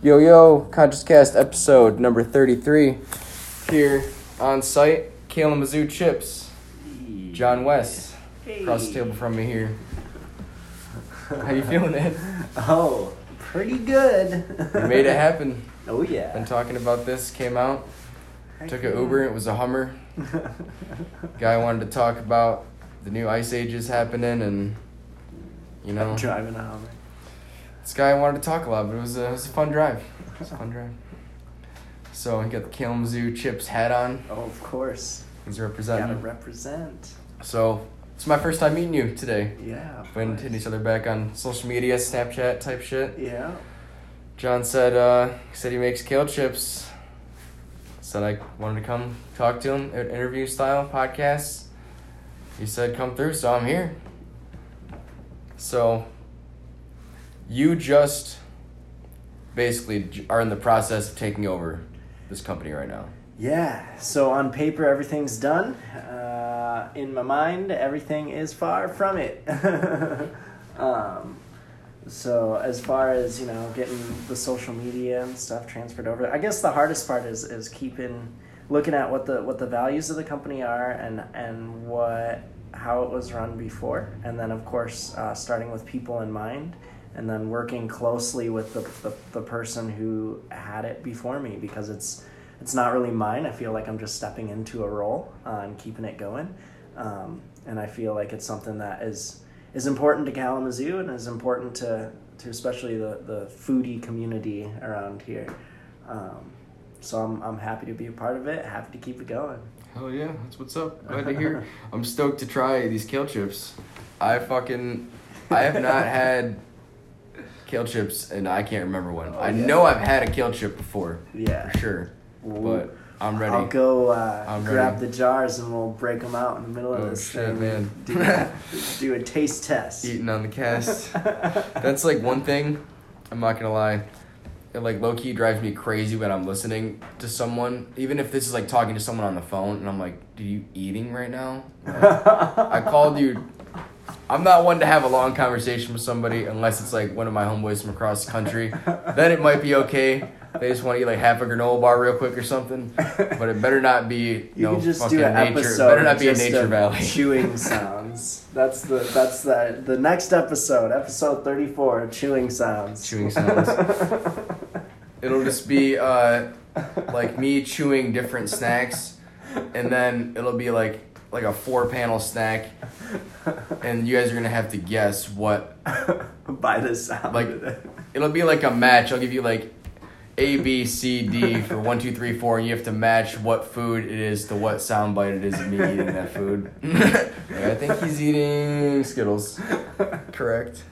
Yo, yo, Conscious Cast episode number 33. Here on site, Kalamazoo Chips. John West, across the table from me here. How you feeling, Ed? Oh, pretty good. We made it happen. Oh, yeah. Been talking about this, came out, took an Uber, it was a Hummer. Guy wanted to talk about the new Ice Ages happening and, you know. Driving a Hummer. This guy wanted to talk a lot, but it was a fun drive. It was a fun drive. So he got the Kalamazoo Chips hat on. Oh, of course. He's representing. Gotta represent. So it's my first time meeting you today. Yeah. Been hitting each other back on social media, Snapchat type shit. Yeah. John said he makes kale chips. Said I wanted to come talk to him at interview style podcast. He said come through, so I'm here. So you just basically are in the process of taking over this company right now. Yeah. So on paper, everything's done. In my mind, everything is far from it. So as far as, getting the social media and stuff transferred over, I guess the hardest part is looking at what the values of the company are and how it was run before, and then of course starting with people in mind, and then working closely with the person who had it before me, because it's not really mine. I feel like I'm just stepping into a role and keeping it going, and I feel like it's something that is important to Kalamazoo and is important to especially the foodie community around here. So I'm happy to be a part of it, happy to keep it going. Hell yeah, that's what's up. Glad to hear. I'm stoked to try these kale chips. I have not had kale chips and I can't remember when. I know I've had a kale chip before. Yeah. For sure. But I'm ready. I'll go grab ready. the jars and we'll break them out in the middle of this shit, thing. Man. Do a taste test. Eating on the cast. That's like one thing, I'm not gonna lie. It like low-key drives me crazy when I'm listening to someone, even if this is like talking to someone on the phone and I'm like, are you eating right now? Like, I called you. I'm not one to have a long conversation with somebody unless it's like one of my homeboys from across the country. Then it might be okay. They just want to eat like half a granola bar real quick or something. But it better not be you can just fucking do an nature. episode Better not be a just nature of valley. Chewing sounds. That's the next episode 34, chewing sounds. Chewing sounds. It'll just be like me chewing different snacks, and then it'll be like a 4-panel snack, and you guys are gonna have to guess what. By the sound. Like, it'll be like a match. I'll give you like A, B, C, D for 1, 2, 3, 4, and you have to match what food it is to what soundbite it is of me eating that food. Like, I think he's eating Skittles. Correct.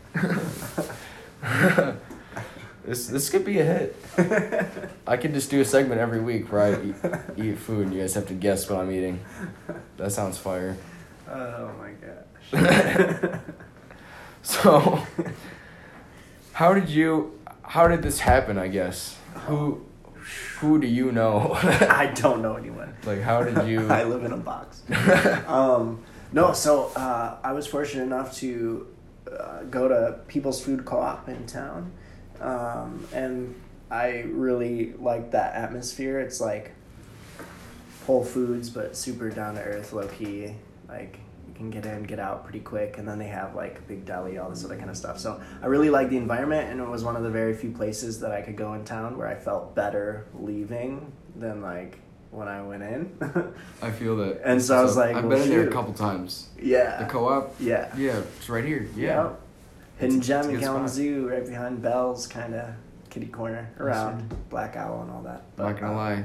This could be a hit. I could just do a segment every week where I eat food and you guys have to guess what I'm eating. That sounds fire. Oh my gosh. So, how did this happen, I guess? Who do you know? I don't know anyone. Like, how did you... I live in a box. No, so I was fortunate enough to go to People's Food Co-op in town. And I really like that atmosphere. It's like Whole Foods, but super down to earth, low key. Like, you can get in, get out pretty quick, and then they have like a big deli, all this other kind of stuff. So I really like the environment, and it was one of the very few places that I could go in town where I felt better leaving than like when I went in. I feel that. And so I was like, I've been in there a couple times. Yeah. The co-op? Yeah. Yeah, it's right here. Yeah. Yep. Hidden gem in spot. Kalamazoo, right behind Bell's, kind of kitty corner, around Black Owl and all that. But, Not gonna lie.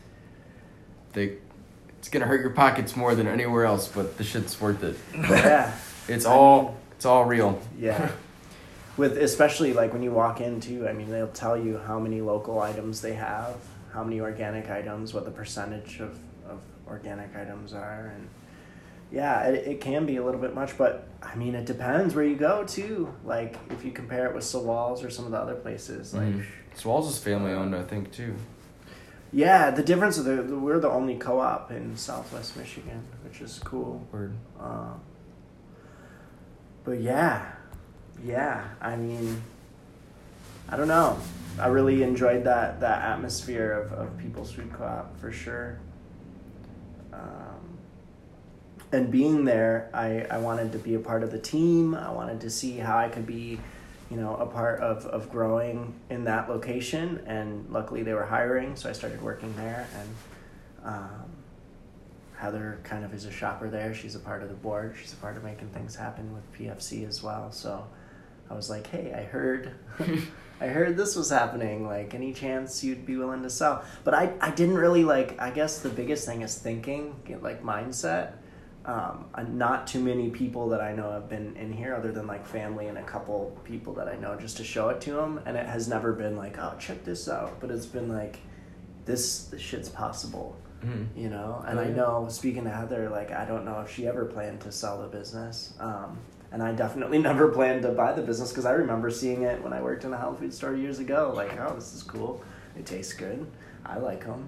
It's gonna hurt your pockets more than anywhere else, but the shit's worth it. Yeah. It's all real. Yeah. With especially like when you walk in too, I mean, they'll tell you how many local items they have, how many organic items, what the percentage of organic items are, and yeah, it can be a little bit much, but I mean, it depends where you go too. Like if you compare it with Sawalls or some of the other places, like Sawalls is family owned, I think, too. Yeah, the difference is we're the only co-op in Southwest Michigan, which is cool. Word. But yeah, I mean, I don't know. I really enjoyed that atmosphere of People's Food Co-op for sure. And being there, I wanted to be a part of the team. I wanted to see how I could be, a part of growing in that location. And luckily they were hiring, so I started working there. And Heather kind of is a shopper there. She's a part of the board. She's a part of making things happen with PFC as well. So I was like, hey, I heard this was happening. Like, any chance you'd be willing to sell? But I didn't really I guess the biggest thing is thinking, mindset. Not too many people that I know have been in here other than family and a couple people that I know just to show it to them. And it has never been oh, check this out. But it's been this shit's possible, and I know, speaking to Heather, I don't know if she ever planned to sell the business. And I definitely never planned to buy the business because I remember seeing it when I worked in a health food store years ago. Oh, this is cool. It tastes good. I like them.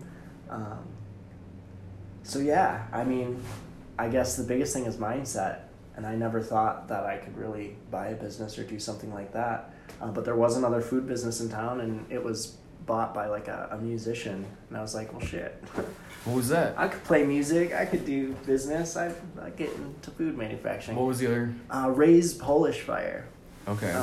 So yeah, I guess the biggest thing is mindset, and I never thought that I could really buy a business or do something like that. But there was another food business in town, and it was bought by a musician, and I was like, well, shit. What was that? I could play music. I could do business. I get into food manufacturing. What was the other? Ray's Polish Fire. Okay.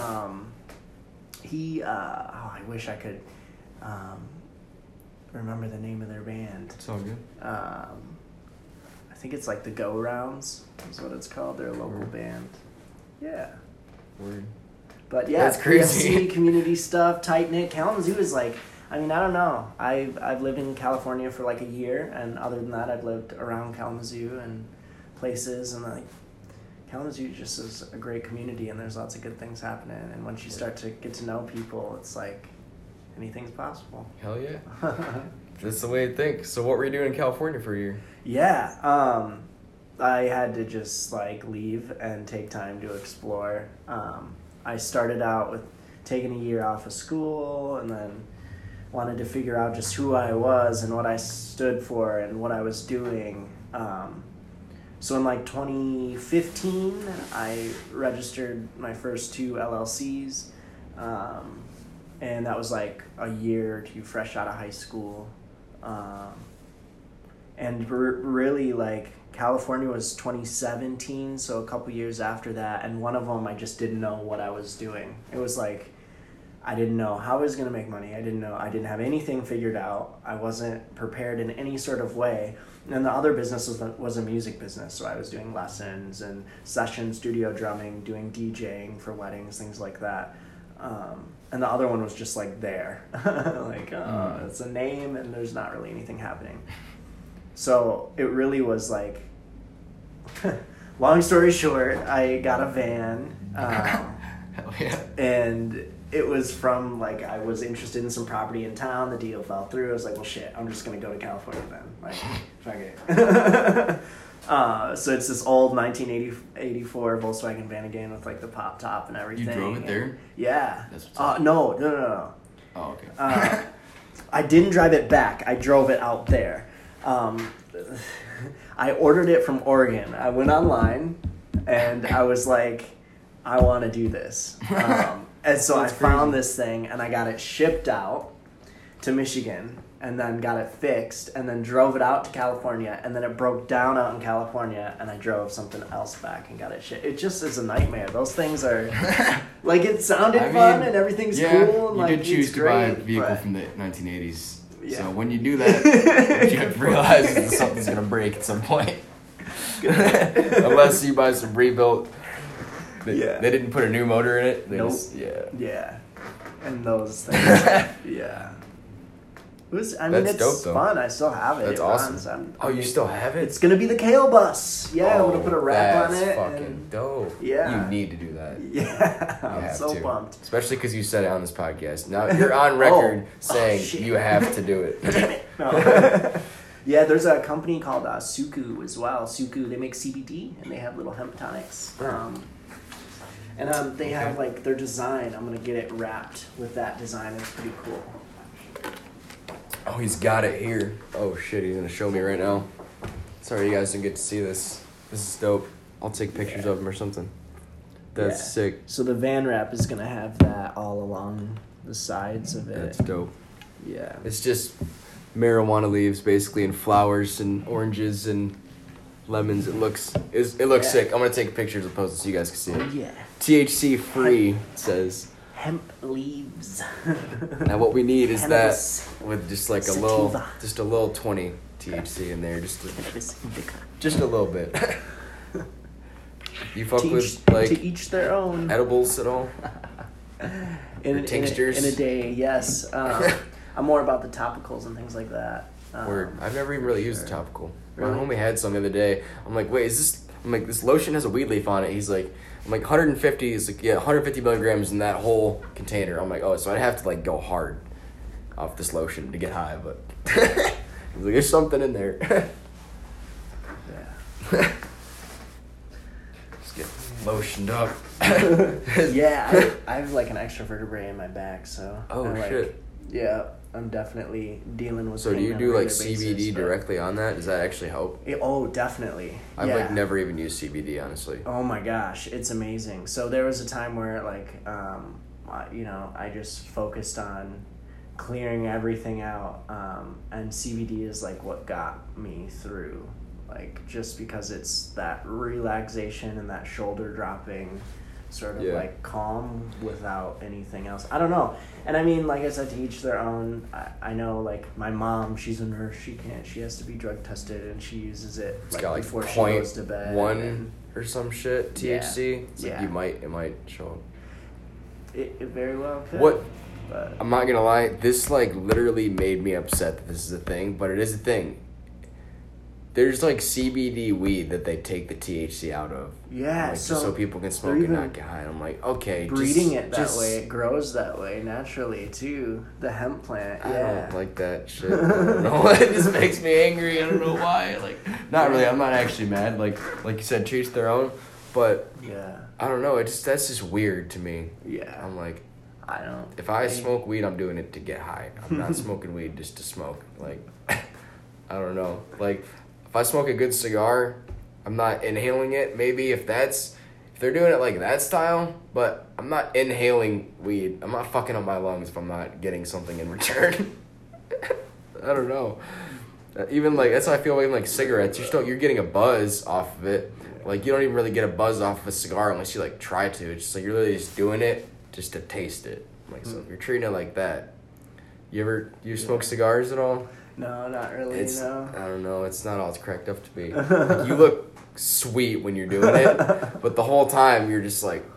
I wish I could remember the name of their band. It's all good. I think it's the Go Rounds is what it's called. They're a local band. Yeah. Word. But yeah, that's crazy. PFC, community stuff, tight knit. Kalamazoo is I don't know. I've lived in California for a year, and other than that, I've lived around Kalamazoo and places, and Kalamazoo just is a great community, and there's lots of good things happening. And once you start to get to know people, it's anything's possible. Hell yeah. That's the way to think. So what were you doing in California for a year? Yeah, I had to just leave and take time to explore. I started out with taking a year off of school, and then wanted to figure out just who I was and what I stood for and what I was doing. So in 2015, I registered my first 2 LLCs, and that was a year or two fresh out of high school. And really California was 2017, so a couple years after that, and one of them I just didn't know what I was doing. It was I didn't know how I was going to make money. I didn't have anything figured out. I wasn't prepared in any sort of way. And the other business was a music business, so I was doing lessons and session studio drumming, doing DJing for weddings, things like that. And the other one was just there. It's a name and there's not really anything happening. So it really was long story short, I got a van. Hell yeah. And it was from I was interested in some property in town. The deal fell through. I was well, shit, I'm just going to go to California then. Fuck it. So it's this old 1984 Volkswagen van again with the pop top and everything. You drove it there? Yeah. That's what's up. No. Oh, okay. I didn't drive it back. I drove it out there. I ordered it from Oregon. I went online and I was I want to do this. And so I found this thing and I got it shipped out to Michigan and then got it fixed and then drove it out to California, and then it broke down out in California and I drove something else back and got it shipped. It just is a nightmare. Those things are it sounded fun and everything's cool. And you did choose to buy a vehicle from the 1980s. Yeah. So when you do that, you have to realize that something's going to break at some point. Unless you buy some rebuilt. They didn't put a new motor in it. Nope. Yeah. And those things. Yeah. It's dope, fun. I still have it. That's awesome. You still have it? It's going to be the Kale Bus. Yeah, I'm going to put a wrap on it. That's fucking dope. Yeah. You need to do that. Yeah. I'm so pumped. Especially because you said it on this podcast. Now you're on record saying you have to do it. Damn it. No. Yeah, there's a company called Suku as well. Suku, they make CBD and they have little hemp tonics. And they have their design. I'm going to get it wrapped with that design. It's pretty cool. Oh, he's got it here. Oh, shit, he's going to show me right now. Sorry you guys didn't get to see this. This is dope. I'll take pictures of him or something. That's sick. So the van wrap is going to have that all along the sides of it. That's dope. Yeah. It's just marijuana leaves, basically, and flowers and oranges and lemons. It looks sick. I'm gonna take pictures and post it so you guys can see it. Yeah. THC free, it says. Hemp leaves. Now what we need is Cannabis that with just like sativa. a little 20 THC in there, just a little bit. You fuck with like to each their own. edibles at all? Tinctures? In a day, yes. I'm more about the topicals and things like that. Word. I've never even really used a topical. Really? My homie had some the other day. I'm like, wait, this lotion has a weed leaf on it. He's like, I'm like 150. He's like, yeah, 150 milligrams in that whole container. I'm like, oh, so I'd have to like go hard off this lotion to get high, but he's like, there's something in there. Yeah. Just get lotioned up. Yeah, I have like an extra vertebrae in my back, so. Oh, shit. Yeah, I'm definitely dealing with. So do pain you on a do like regular CBD basis, but- directly on that? Does that actually help? Oh, definitely. I've yeah. like never even used CBD, honestly. Oh my gosh, it's amazing. So there was a time where like, I just focused on clearing everything out, and CBD is like what got me through, like just because it's that relaxation and that shoulder dropping sort of like calm without anything else. I don't know. And I mean, like I said, to each their own. I know like my mom, she's a nurse, she has to be drug tested and she uses it It's got like before she goes to bed. 0.1 or some shit THC. It's like Yeah. it might show up. It very well could. What? But I'm not gonna lie, this like literally made me upset that this is a thing, but it is a thing. There's like CBD weed that they take the THC out of. yeah, Like, so just so people can smoke they're and even not get high. And I'm like, okay, breeding it that way, it grows that way naturally too. The hemp plant. I Yeah. don't like that shit. I don't know. It just makes me angry. I don't know why. Like, not really. I'm not actually mad. Like you said, to each their own. But Yeah. I don't know. That's just weird to me. Yeah. I'm like, I don't. if I smoke weed, I'm doing it to get high. I'm not smoking weed just to smoke. Like, I don't know. Like, if I smoke a good cigar, I'm not inhaling it. Maybe if they're doing it like that style, but I'm not inhaling weed. I'm not fucking up my lungs if I'm not getting something in return. I don't know. Even like, that's how I feel with like cigarettes. You're getting a buzz off of it. Like, you don't even really get a buzz off of a cigar unless you like try to. It's just like you're literally just doing it just to taste it. Like, so if you're treating it like that, you smoke cigars at all? No, not really. No. I don't know. It's not all it's cracked up to be. Like, you look sweet when you're doing it, but the whole time you're just like,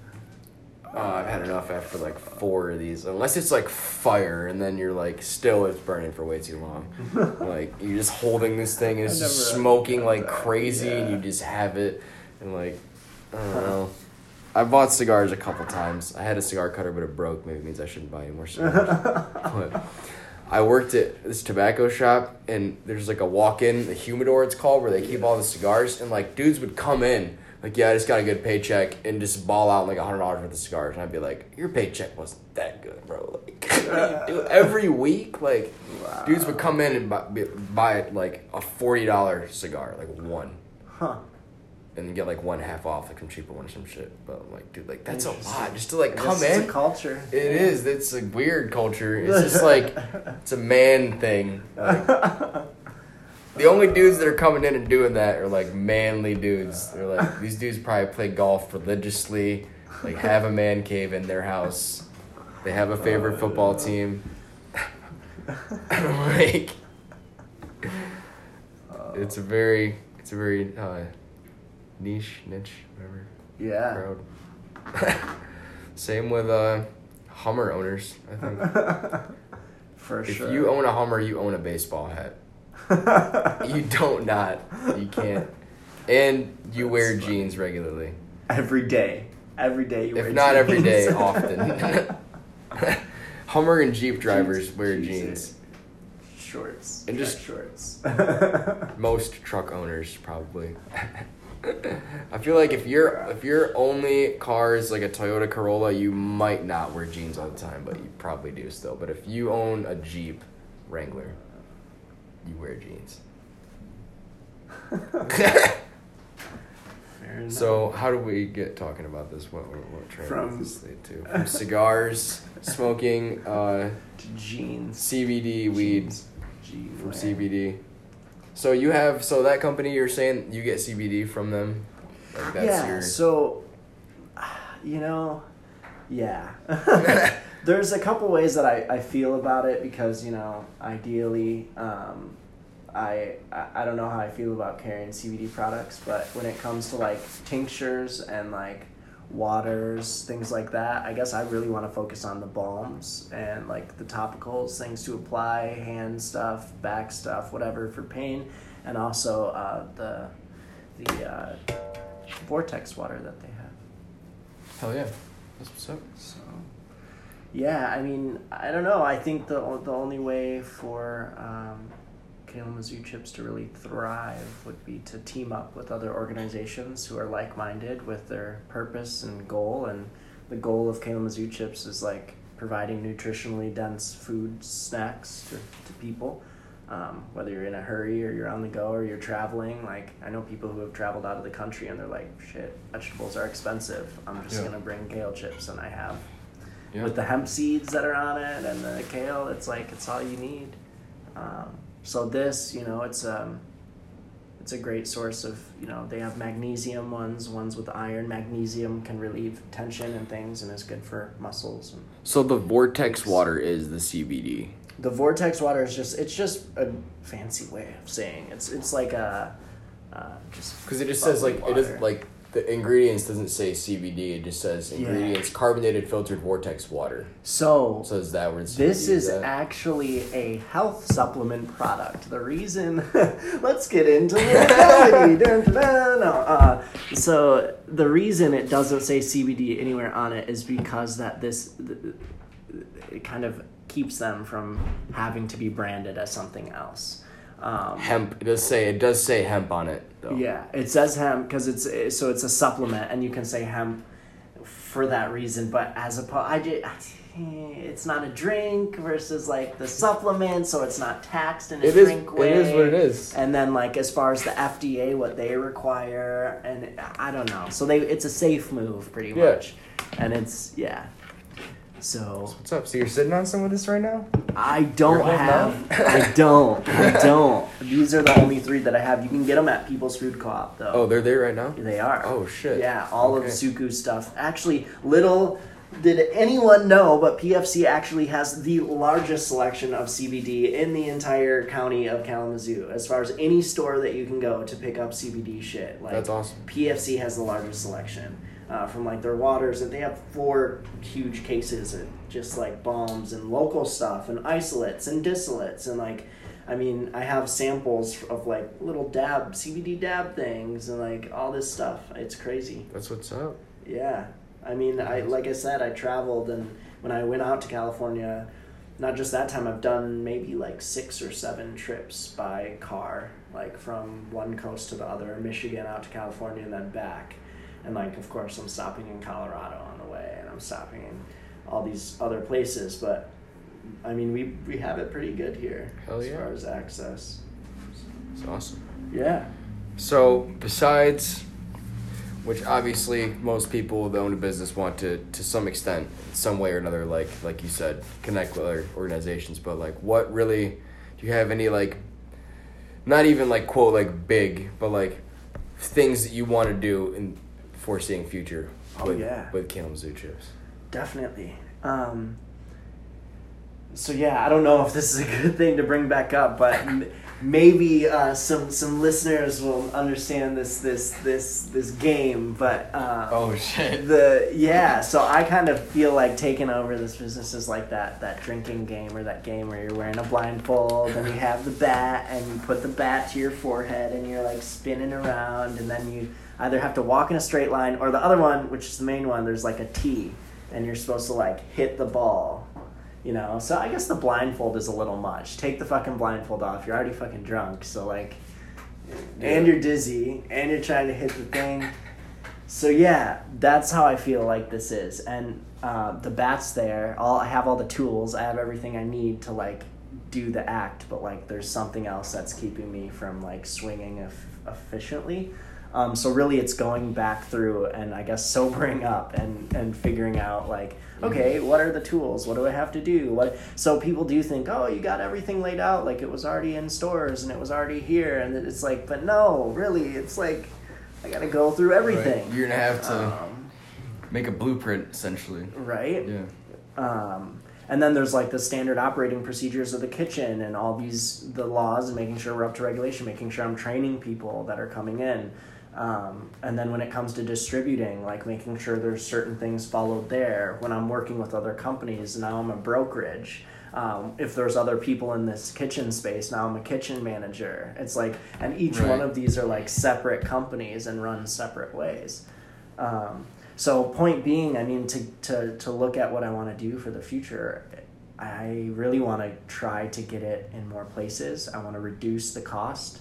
oh, I've had enough after like 4 of these. Unless it's like fire, and then you're like, still it's burning for way too long. Like, you're just holding this thing and it's just smoking like crazy, and you just have it, and like, I don't know. I bought cigars a couple times. I had a cigar cutter, but it broke. Maybe it means I shouldn't buy any more cigars. But I worked at this tobacco shop, and there's like a walk-in, the humidor it's called, where they keep all the cigars, and like dudes would come in, like, yeah, I just got a good paycheck, and just ball out like $100 worth of cigars, and I'd be like, your paycheck wasn't that good, bro. Like, what do you do every week? Like, Wow. dudes would come in and buy like a $40 cigar, like one. Huh. And get like one half off, like some cheaper one or some shit. But I'm like, dude, like, that's a Interesting. lot just to like I come guess in. It's a culture. It is. It's a weird culture. It's just like, it's a man thing. Like, the only dudes that are coming in and doing that are like manly dudes. They're like, these dudes probably play golf religiously, like have a man cave in their house. They have a favorite football team. Like, it's a very niche, whatever. Yeah. Crowd. Same with Hummer owners, I think. For If sure. you own a Hummer, you own a baseball hat. You don't not. You can't. And you wear jeans regularly. Every day. Every day you wear If not every day, jeans. often. Hummer and Jeep drivers wear Jesus. jeans. Shorts. And Track just- shorts. Most truck owners probably. I feel like if your only car is like a Toyota Corolla, you might not wear jeans all the time, but you probably do still. But if you own a Jeep Wrangler, you wear jeans. Fair So how do we get talking about this? What train does this lead to? From cigars, smoking, to jeans, CBD weed, from CBD. So that company, you're saying you get CBD from them? Like that's yeah. There's a couple ways that I feel about it because, ideally, I don't know how I feel about carrying CBD products, but when it comes to like tinctures and like waters, things like that, I guess I really want to focus on the balms and like the topicals, things to apply, hand stuff, back stuff, whatever for pain, and also the Vortex water that they have. Hell yeah, that's what's up. So, yeah, I mean, I don't know. I think the only way for Kalamazoo Chips to really thrive would be to team up with other organizations who are like-minded with their purpose and goal. And the goal of Kalamazoo Chips is like providing nutritionally dense food snacks to people, whether you're in a hurry or you're on the go or you're traveling. Like, I know people who have traveled out of the country and they're like, shit, vegetables are expensive, I'm just gonna bring kale chips, and I have with the hemp seeds that are on it and the kale, it's like it's all you need. So this, it's a great source of, they have magnesium ones with iron. Magnesium can relieve tension and things, and is good for muscles. So the Vortex water is the CBD. The Vortex water is just a fancy way of saying it's like just because it just says like water. It is like the ingredients doesn't say CBD. It just says ingredients carbonated filtered Vortex water. So is that where it's this is actually a health supplement product. The reason, let's get into it. So the reason it doesn't say CBD anywhere on it is because it kind of keeps them from having to be branded as something else. Hemp. It does say hemp on it though. Yeah, it says hemp because it's a supplement, and you can say hemp for that reason. But it's not a drink versus like the supplement, so it's not taxed in a drink way. It is what it is. And then like as far as the FDA, what they require, and I don't know. So it's a safe move pretty much, and it's So what's up? So you're sitting on some of this right now? I don't. These are the only 3 that I have. You can get them at People's Food Co-op, though. Oh, they're there right now? They are. Oh, shit. Yeah, all of Suku's stuff. Actually, little did anyone know, but PFC actually has the largest selection of CBD in the entire county of Kalamazoo. As far as any store that you can go to pick up CBD shit. Like, that's awesome. PFC has the largest selection. From like their waters, and they have 4 huge cases of just like balms and local stuff and isolates and distillates, and like, I mean, I have samples of like little CBD dab things and like all this stuff. It's crazy. That's what's up. Yeah, I mean, like I said, I traveled, and when I went out to California, not just that time, I've done maybe like 6 or 7 trips by car, like from one coast to the other, Michigan out to California and then back. And, like, of course, I'm stopping in Colorado on the way, and I'm stopping in all these other places. But, I mean, we have it pretty good here as far as access. It's awesome. Yeah. So, besides, which obviously most people that own a business want to some extent, some way or another, like you said, connect with other organizations. But, like, what really, do you have any, like, not even, like, quote, like, big, but, like, things that you want to do in foreseeing future with Kalamazoo Chips? Definitely. So yeah, I don't know if this is a good thing to bring back up, but maybe some listeners will understand this game. But oh shit. So I kind of feel like taking over this business is like that drinking game, or that game where you're wearing a blindfold and you have the bat and you put the bat to your forehead and you're like spinning around, and then you either have to walk in a straight line, or the other one, which is the main one, there's like a tee and you're supposed to like hit the ball. So I guess the blindfold is a little much. Take the fucking blindfold off. You're already fucking drunk, so like, and you're dizzy, and you're trying to hit the thing. So yeah, that's how I feel like this is. And the bat's there. I have all the tools. I have everything I need to like do the act, but like there's something else that's keeping me from like swinging efficiently. So really it's going back through and I guess sobering up and figuring out like, okay, what are the tools? What do I have to do? So people do think, oh, you got everything laid out, like it was already in stores and it was already here. And it's like, but no, really, it's like, I got to go through everything. Right. You're going to have to make a blueprint, essentially. Right? Yeah. And then there's like the standard operating procedures of the kitchen and all the laws and making sure we're up to regulation, making sure I'm training people that are coming in. And then when it comes to distributing, like making sure there's certain things followed there. When I'm working with other companies, now I'm a brokerage. If there's other people in this kitchen space, now I'm a kitchen manager. It's like, and each one of these are like separate companies and run separate ways. So point being, I mean, to look at what I want to do for the future, I really want to try to get it in more places. I want to reduce the cost.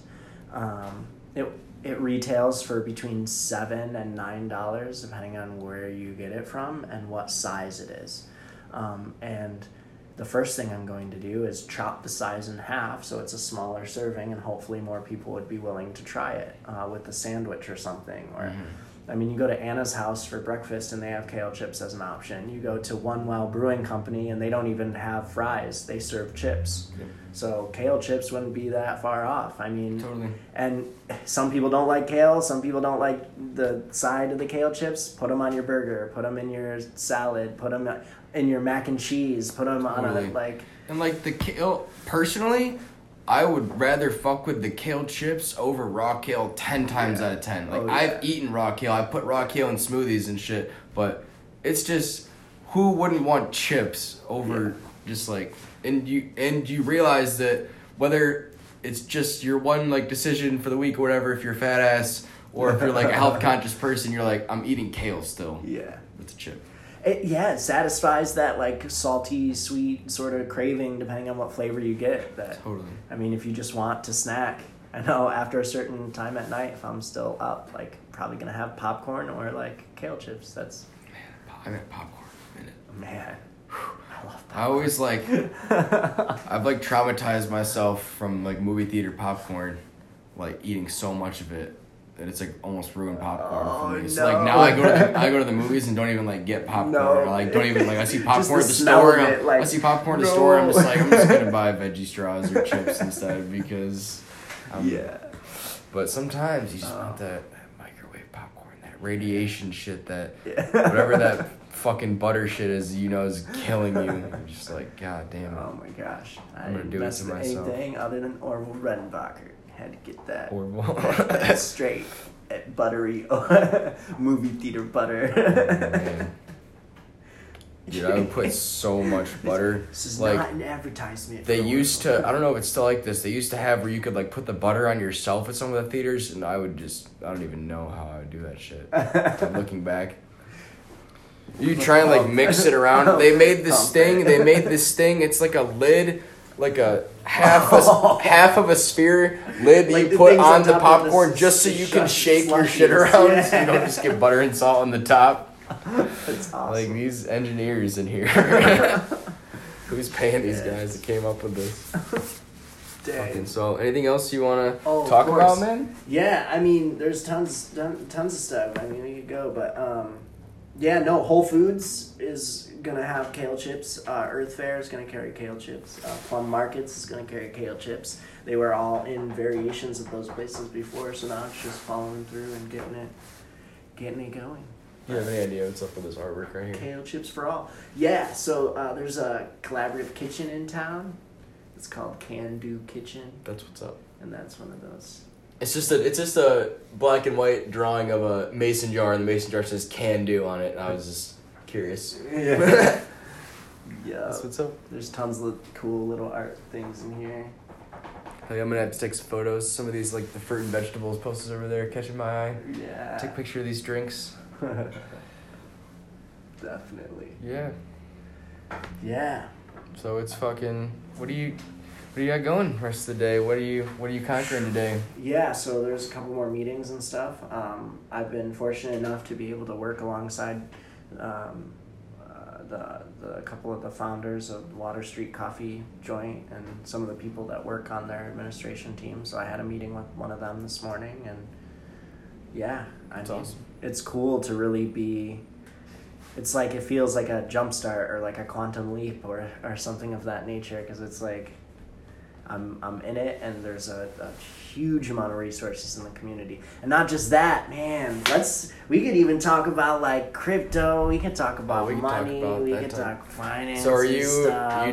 It retails for between $7 and $9, depending on where you get it from and what size it is. And the first thing I'm going to do is chop the size in half so it's a smaller serving, and hopefully more people would be willing to try it with a sandwich or something. Or, I mean, you go to Anna's house for breakfast and they have kale chips as an option. You go to One Well Brewing Company and they don't even have fries. They serve chips. Yep. So kale chips wouldn't be that far off. I mean, totally. And some people don't like kale. Some people don't like the side of the kale chips. Put them on your burger. Put them in your salad. Put them in your mac and cheese. Put them on a, like... And like the kale, personally, I would rather fuck with the kale chips over raw kale 10 times out of 10. Like, I've eaten raw kale. I put raw kale in smoothies and shit. But it's just, who wouldn't want chips over just like... And you realize that whether it's just your one like decision for the week or whatever, if you're a fat ass or if you're like a health conscious person, you're like, I'm eating kale still. Yeah. It's a chip. It satisfies that like salty, sweet sort of craving depending on what flavor you get. That, totally. I mean, if you just want to snack, I know after a certain time at night, if I'm still up, like probably gonna have popcorn or like kale chips. That's I got popcorn in it. Man, I love popcorn. I always like I've like traumatized myself from like movie theater popcorn, like eating so much of it that it's like almost ruined popcorn for me. So like now I go to the movies and don't even like get popcorn. Or, like don't even like I see popcorn at the store. I see popcorn at the store. I'm just gonna buy veggie straws or chips instead because. But sometimes you just want that microwave popcorn, that radiation shit, that whatever that fucking butter shit is, is killing you. You're just like, God damn it. Oh my gosh. I'm gonna do it to myself. Anything other than Orville Redenbacher. Had to get that. Orville. Straight buttery movie theater butter. Oh, man. Dude, I would put so much butter. This is like, not an advertisement. They used to, I don't know if it's still like this, they used to have where you could like put the butter on yourself at some of the theaters, and I don't even know how I would do that shit. Looking back. You try and like mix it around. They made this thing, it's like a lid, like a half of a sphere lid that like you put on the popcorn just so you can shake your shit around so you don't just get butter and salt on the top. That's awesome. Like these engineers in here. Who's paying these guys that came up with this? Dang. So anything else you want to talk about, man? Yeah, I mean, there's tons of stuff. I mean, we could go, but Whole Foods is gonna have kale chips. Earth Fare is gonna carry kale chips. Plum Markets is gonna carry kale chips. They were all in variations of those places before, so now it's just following through and getting it going. You have any idea what's up with this artwork right here? Kale chips for all. Yeah, so there's a collaborative kitchen in town. It's called Can Do Kitchen. That's what's up. And that's one of those. It's just a black and white drawing of a mason jar, and the mason jar says "Can Do" on it. And I was just curious. Yeah. Yeah. That's what's up. There's tons of cool little art things in here. Like, I'm gonna have to take some photos. Some of these, like the fruit and vegetables posters over there, catching my eye. Yeah. Take a picture of these drinks. Definitely. Yeah. Yeah. So it's fucking. What do you got going the rest of the day? What are you conquering today? Yeah, so there's a couple more meetings and stuff. I've been fortunate enough to be able to work alongside the couple of the founders of Water Street Coffee Joint and some of the people that work on their administration team. So I had a meeting with one of them this morning, and Yeah, That's awesome. It's cool to really be. It's like it feels like a jump start or like a quantum leap or something of that nature, because it's like I'm in it, and there's a huge amount of resources in the community, and not just that, man. We could even talk about like crypto. We could talk about money. We could talk finance. So stuff.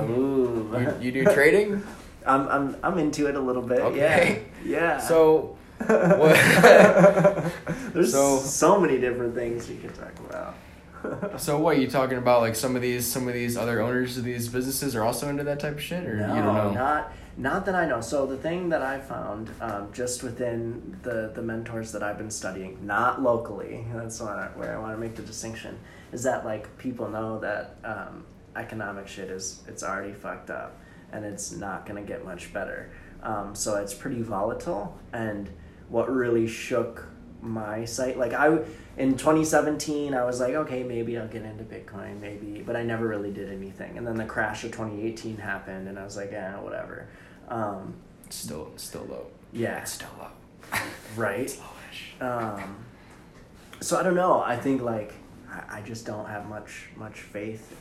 You do trading? I'm into it a little bit. Okay. Yeah. So what? There's so many different things we could talk about. So what, you talking about like some of these other owners of these businesses are also into that type of shit, or no, you don't know? Not that I know. So the thing that I found just within the mentors that I've been studying, not locally, that's where I want to make the distinction, is that like people know that economic shit it's already fucked up and it's not going to get much better. So it's pretty volatile, and what really shook my sight, like in 2017 I was like, okay, maybe I'll get into Bitcoin, maybe, but I never really did anything. And then the crash of 2018 happened, and I was like, whatever. Still low. Yeah, it's still low. Right. It's lowish. So I don't know. I think like I just don't have much faith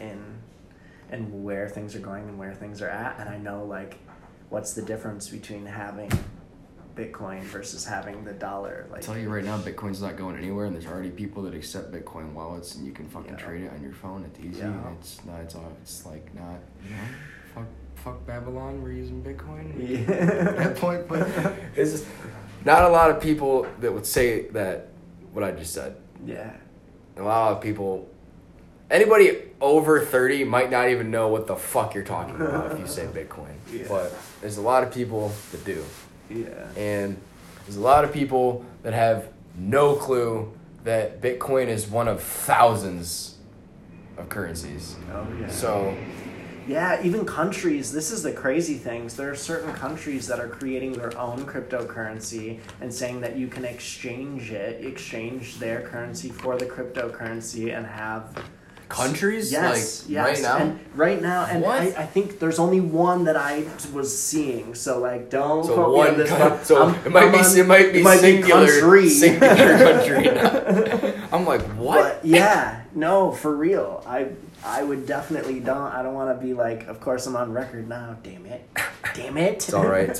in where things are going and where things are at, and I know like what's the difference between having Bitcoin versus having the dollar. Like, I'll tell you right now, Bitcoin's not going anywhere, and there's already people that accept Bitcoin wallets, and you can fucking trade it on your phone. It's easy. Yeah. It's like not, you know, fuck Babylon. We're using Bitcoin. Yeah. At that point, but it's just not a lot of people that would say that what I just said. Yeah. A lot of people. Anybody over 30 might not even know what the fuck you're talking about if you say Bitcoin. Yeah. But there's a lot of people that do. Yeah. And there's a lot of people that have no clue that Bitcoin is one of thousands of currencies. Oh, yeah. So, yeah, even countries, this is the crazy things. There are certain countries that are creating their own cryptocurrency and saying that you can exchange their currency for the cryptocurrency and have... countries? Yes, like, right now? And right now, and I think there's only one that I was seeing. So like, don't quote me on this. It might be singular country. I'm like, what? But yeah, no, for real. I would definitely I don't want to be like. Of course, I'm on record now. Damn it. It's all right.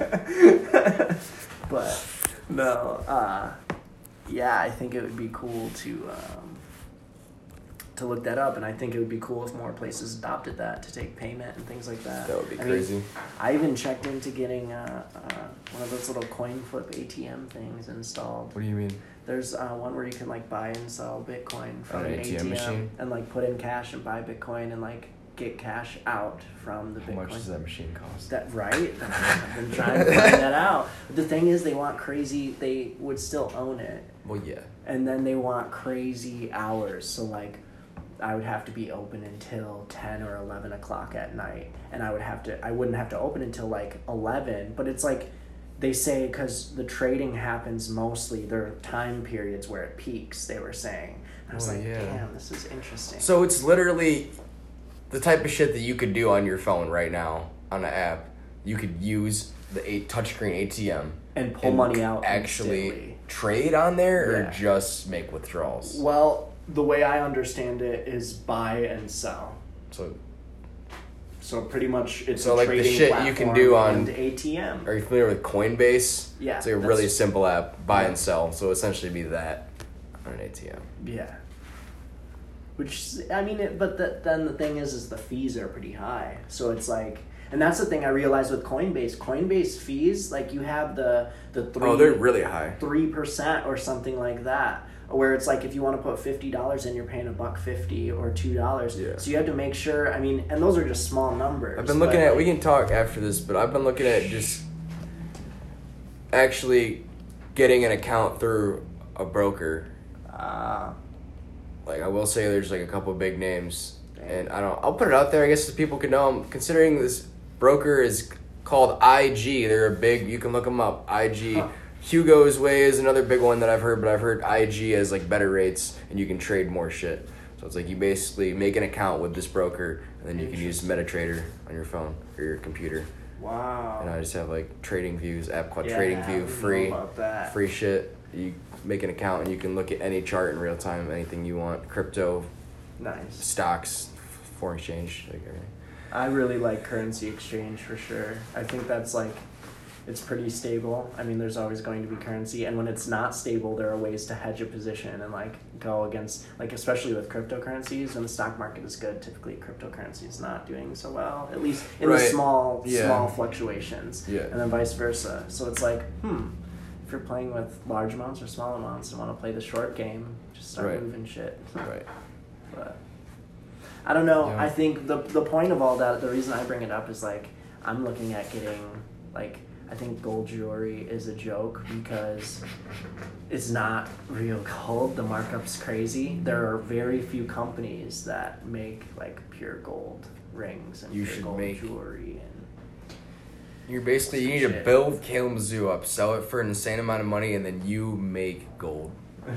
But no, yeah, I think it would be cool to look that up, and I think it would be cool if more places adopted that to take payment and things like that. That would be crazy. I even checked into getting one of those little coin flip ATM things installed. What do you mean? There's one where you can like buy and sell Bitcoin from an ATM machine, and like put in cash and buy Bitcoin and like get cash out from the Bitcoin. How much does that machine cost? That right? I've been trying to find that out. But the thing is, they want crazy. They would still own it. Well, yeah. And then they want crazy hours. So like, I would have to be open until 10 or 11 o'clock at night, and I wouldn't have to open until like 11. But it's like, they say because the trading happens mostly, there are time periods where it peaks, they were saying. And I was damn, this is interesting. So it's literally the type of shit that you could do on your phone right now on an app. You could use the touchscreen ATM and pull money out actually instantly. Trade on there, or just make withdrawals. Well, the way I understand it is buy and sell. So pretty much it's a like trading the shit you can do on the ATM. Are you familiar with Coinbase? Yeah. It's like a really simple app, buy and sell. So essentially be that on an ATM. Yeah. Which, I mean, then the thing is the fees are pretty high. So it's like, and that's the thing I realized with Coinbase. Coinbase fees, like you have the 3... Oh, they're really high. 3% or something like that. Where it's like if you want to put $50 in, you're paying $1.50 or $2. Yeah. So you have to make sure. I mean, and those are just small numbers. I've been looking at. We can talk after this, but I've been looking at just actually getting an account through a broker. Like I will say, there's like a couple of big names, and I'll put it out there. I guess so people can know. I'm considering this broker is called IG. They're a big. You can look them up. IG. Huh. Hugo's Way is another big one that I've heard, but I've heard IG has like better rates and you can trade more shit. So it's like you basically make an account with this broker and then you can use MetaTrader on your phone or your computer. Wow. And I just have like Trading Views, app called Trading View, free shit. You make an account and you can look at any chart in real time, anything you want, crypto, Nice. stocks, foreign exchange. Like everything. I really like currency exchange for sure. I think that's like, it's pretty stable. I mean, there's always going to be currency, and when it's not stable, there are ways to hedge a position and like go against, like especially with cryptocurrencies. When the stock market is good, typically cryptocurrency is not doing so well, at least in the small fluctuations. Yeah. And then vice versa. So it's like, if you're playing with large amounts or small amounts and want to play the short game, just start moving shit. Right. But I don't know. Yeah. I think the point of all that, the reason I bring it up is like, I'm looking at getting like, I think gold jewelry is a joke because it's not real gold. The markup's crazy. There are very few companies that make like pure gold rings and pure gold jewelry. And you need to build Kalamazoo up, sell it for an insane amount of money, and then you make gold.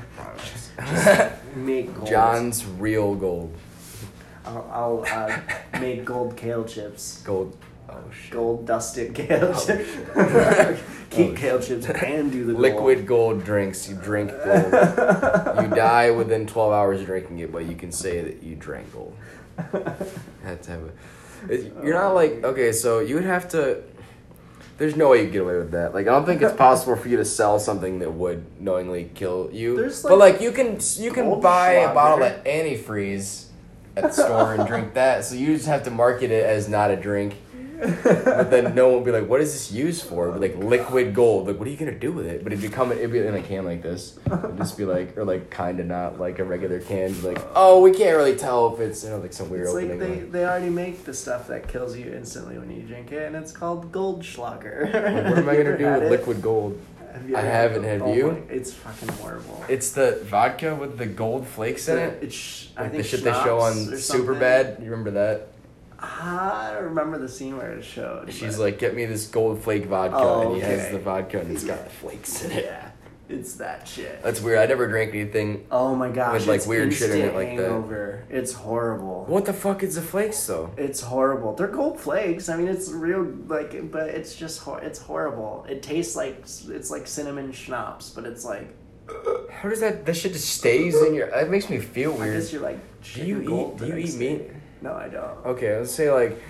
Make gold. John's real gold. I'll make gold kale chips. Gold. Oh shit. Gold dusted kale chips. Keep kale chips and do the liquid gold drinks. You drink gold. You die within 12 hours of drinking it, but you can say that you drank gold. Had to have you're not like, okay, so you would have to. There's no way you get away with that. Like, I don't think it's possible for you to sell something that would knowingly kill you. But like you can buy a bottle of antifreeze at the store and drink that. So you just have to market it as not a drink. But then no one will be like, what is this used for? But like liquid gold. Like, what are you gonna do with it? But it'd be in a can like this. It'd just be like, or like kind of not like a regular can. Like, oh, we can't really tell if it's like some weird opening. It's like they already make the stuff that kills you instantly when you drink it, and it's called Goldschlager. What am I gonna do with liquid gold? I haven't. Have you? It's fucking horrible. It's the vodka with the gold flakes in it. I think the shit they show on Superbad. You remember that? I don't remember the scene where it showed. She's like, get me this gold flake vodka, and he has the vodka, and it's got flakes in it. Yeah, it's that shit. That's weird. I never drank anything. Oh my gosh, with like weird shit in it like hangover. That. It's horrible. What the fuck is the flakes though? It's horrible. They're gold flakes. I mean, it's real like, but it's just it's horrible. It tastes like it's like cinnamon schnapps, but it's like. How does that shit just stays in your? That makes me feel weird. I guess you're like. Do you eat meat? No, I don't. Okay, let's say like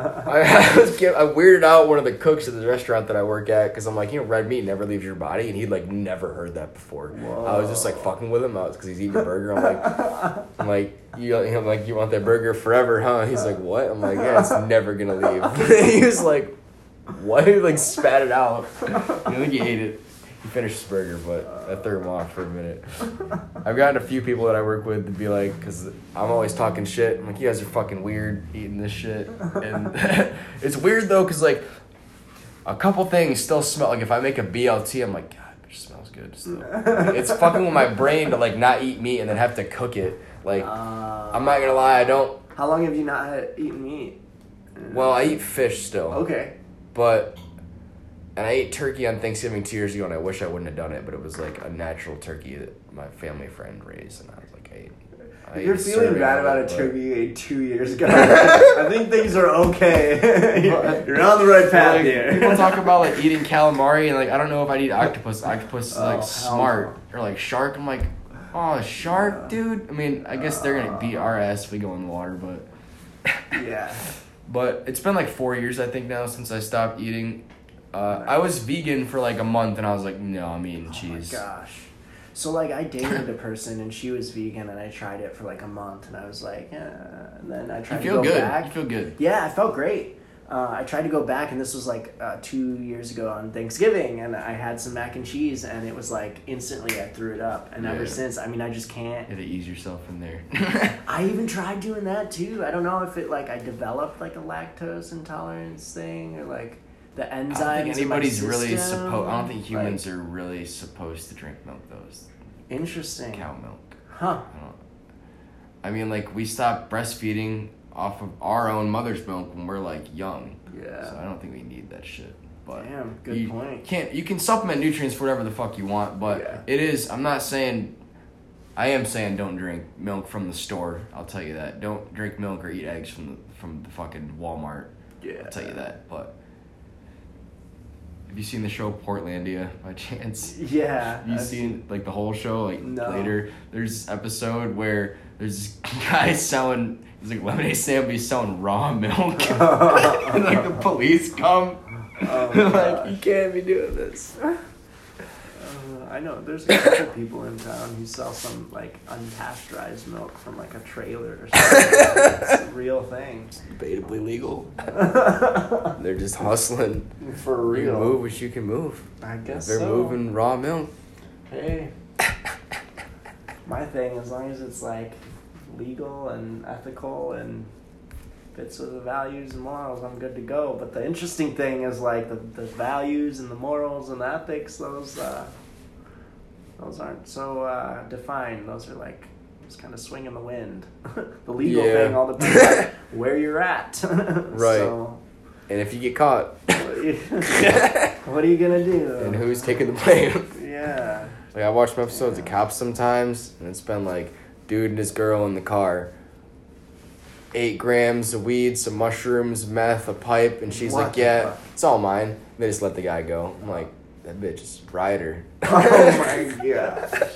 I weirded out one of the cooks at the restaurant that I work at because I'm like, red meat never leaves your body, and he'd like never heard that before. Whoa. I was just like fucking with him. Because he's eating a burger. I'm like, you want that burger forever, huh? He's like, what? I'm like, yeah, it's never gonna leave. He was like, what? He like spat it out. I think he ate it. He finished his burger, but I threw him off for a minute. I've gotten a few people that I work with to be like, because I'm always talking shit. I'm like, you guys are fucking weird eating this shit. And it's weird though, because like a couple things still smell. Like if I make a BLT, I'm like, God, it smells good still. It's fucking with my brain to like not eat meat and then have to cook it. Like, I'm not gonna lie, I don't. How long have you not eaten meat? Well, I eat fish still. Okay. And I ate turkey on Thanksgiving 2 years ago, and I wish I wouldn't have done it, but it was like a natural turkey that my family friend raised, and I was like, hey. You're feeling bad about a turkey you ate 2 years ago. I think things are okay. You're on the right path here. People talk about like eating calamari, and like I don't know if I'd eat octopus. Octopus is like smart. Or like shark. I'm like, oh, shark, dude. I mean, I guess they're gonna beat our ass if we go in the water, but yeah. But it's been like 4 years, I think, now since I stopped eating. I was vegan for like a month, and I was like, no, I'm eating cheese. Oh my gosh. So like I dated a person, and she was vegan, and I tried it for like a month, and I was like, and then I tried to go back. You feel good. Yeah, I felt great. I tried to go back, and this was like 2 years ago on Thanksgiving, and I had some mac and cheese, and it was like instantly I threw it up, and ever since, I mean, I just can't. You had to ease yourself in there. I even tried doing that too. I don't know if it like I developed like a lactose intolerance thing or like. The enzymes. I don't think anybody's really supposed. I don't think humans are really supposed to drink milk, though. Interesting. Cow milk. Huh. I mean, like, we stopped breastfeeding off of our own mother's milk when we're, like, young. Yeah. So I don't think we need that shit. But damn, good point. You can supplement nutrients for whatever the fuck you want, but it is, I am saying don't drink milk from the store. I'll tell you that. Don't drink milk or eat eggs from the fucking Walmart. Yeah. I'll tell you that, but... Have you seen the show Portlandia by chance? Yeah. Have you seen like the whole show? Like No. later, there's this episode where there's this guy selling. He's like lemonade stand, but he's selling raw milk. And like the police come. Like you can't be doing this. I know there's a couple people in town who sell some like unpasteurized milk from like a trailer or something. It's a real thing. Debatably legal. They're just hustling. For You can real. move what you can move. I guess They're so. moving raw milk. Hey. My thing, as long as it's like legal and ethical and fits with the values and morals, I'm good to go. But the interesting thing is like the values and the morals and the ethics, those aren't so defined. Those are like just kind of swing in the wind. The legal Yeah. thing all depends on where you're at. Right. So, And if you get caught, what are you gonna do? and who's taking the blame? Yeah. Like I watch some episodes of Cops sometimes, and it's been like dude and his girl in the car. 8 grams of weed, some mushrooms, meth, a pipe, and she's What like, the "Yeah, fuck? it's all mine." And they just let the guy go. I'm like, that bitch is rider. Oh my god.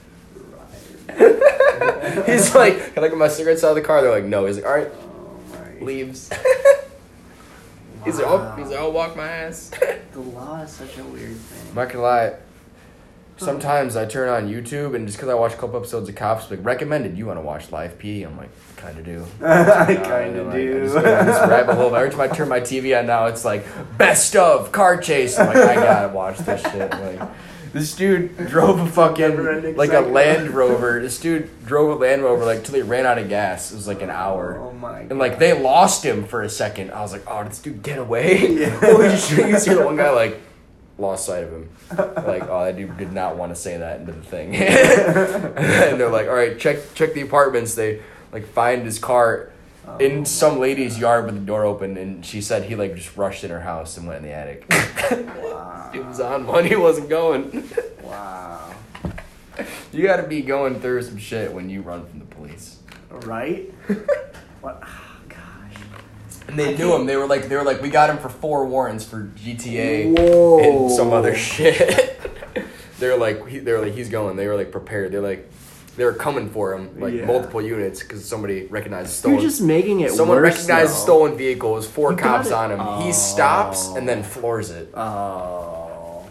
He's like, "Can I get my cigarettes out of the car?" They're like, "No." He's like, "All right," Oh my. leaves. Wow. He's like, "I'll walk my ass." The law is such a weird thing. I'm not gonna lie. Sometimes I turn on YouTube and just because I watch a couple episodes of Cops, like recommended you want to watch Live P. I'm like, kind of do. I kind of Like, do. I just go down this rabbit hole. Every time I turn my TV on now, it's like best of car chase. I'm like, I gotta watch this shit. Like, this dude drove a fucking Never-ending like a cycle. Land Rover. This dude drove a Land Rover like till he ran out of gas. It was like an hour. Oh my god. And like they lost him for a second. I was like, oh, did this dude get away? Yeah. Holy shit! You see the one guy like lost sight of him. Like, oh, that dude did not want to say that into the thing. And they're like, all right, check the apartments. They like find his car in some lady's yard with the door open, and she said he like just rushed in her house and went in the attic. Wow. Dude was on one. He wasn't going. Wow. You got to be going through some shit when you run from the police. Right? What? Oh, gosh. And they knew him. They were like, we got him for 4 warrants for GTA Whoa. and some other shit. they were like, he's going. They were like prepared. They were coming for him, like Yeah. multiple units, because somebody recognized stolen. You're just making it Someone worse. recognized a though. stolen vehicle. It was 4 You cops got on it. him. He stops and then floors it. Oh.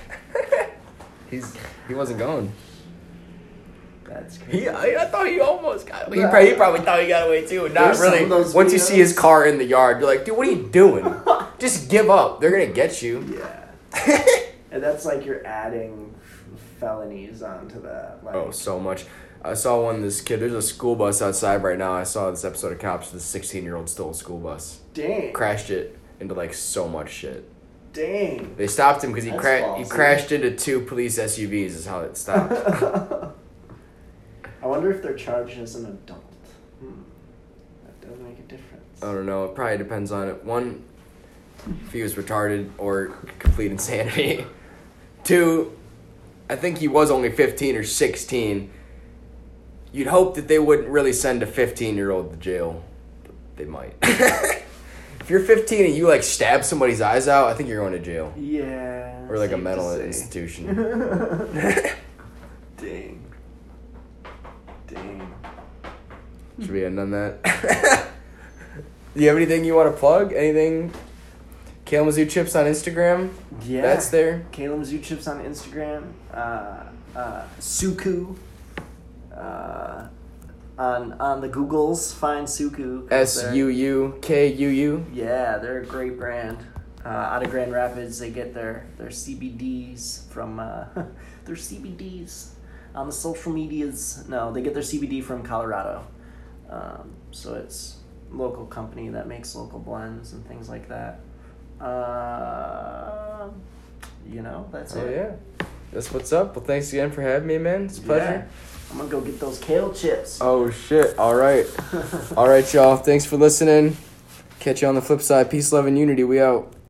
He wasn't going. That's crazy. I thought he almost got away. He probably thought he got away too. Not There's some really. of those Once you see his videos. car in the yard, you're like, dude, what are you doing? Just give up. They're gonna get you. Yeah. And that's like you're adding felonies onto that. Like, Oh, so much. I saw this kid, there's a school bus outside right now. I saw this episode of Cops. This 16-year-old stole a school bus. dang. Crashed it into like so much shit. Dang. They stopped him because he That's he ballsy. crashed into 2 police SUVs is how it stopped. I wonder if they're charged as an adult. That does make a difference. I don't know. It probably depends on it. 1, if he was retarded or complete insanity. 2, I think he was only 15 or 16. You'd hope that they wouldn't really send a 15-year-old to jail. But they might. If you're 15 and you like stab somebody's eyes out, I think you're going to jail. Yeah. Or like a safe to mental say. institution. Dang. Dang. Should we end on that? Do you have anything you want to plug? Anything? Kalamazoo Chips on Instagram? Yeah. That's there. Kalamazoo Chips on Instagram. Suku. On the Googles, find Suku. 'cause they're- SUUKUU. Yeah, they're a great brand. Out of Grand Rapids, they get their CBDs from their CBDs on the social medias. No, they get their CBD from Colorado. So it's a local company that makes local blends and things like that. That's Oh it. yeah. That's what's up. Well, thanks again for having me, man. It's a pleasure. I'm gonna go get those kale chips. Oh shit. All right. All right, y'all. Thanks for listening. Catch you on the flip side. Peace, love, and unity. We out.